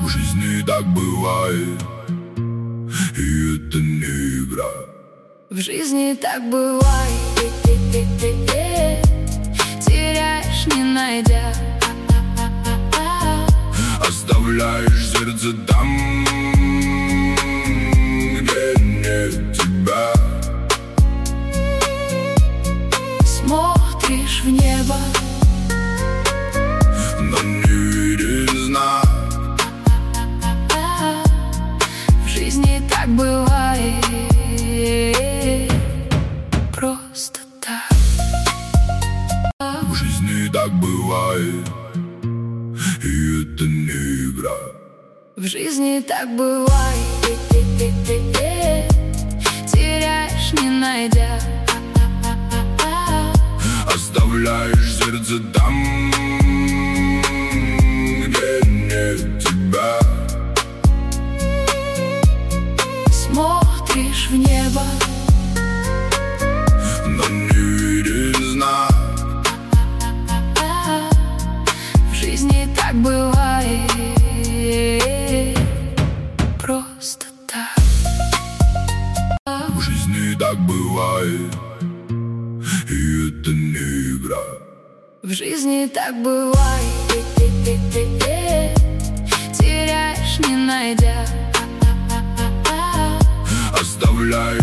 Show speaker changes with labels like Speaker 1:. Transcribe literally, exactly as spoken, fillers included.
Speaker 1: В жизни так бывает, и это не игра.
Speaker 2: В жизни так бывает, теряешь, не найдя,
Speaker 1: оставляешь сердце там, где нет тебя.
Speaker 2: Смотришь в небо,
Speaker 1: но не видишь знак.
Speaker 2: в жизни так бывает, просто так.
Speaker 1: В жизни так бывает, и это не игра.
Speaker 2: В жизни так бывает, теряешь, не найдя,
Speaker 1: оставляешь сердце там, где нет тебя.
Speaker 2: смотришь в небо,
Speaker 1: но не видишь знак.
Speaker 2: в жизни так бывает, просто так.
Speaker 1: В жизни так бывает, и это не игра.
Speaker 2: В жизни так бывает, теряешь, не найдя,
Speaker 1: Оставляешь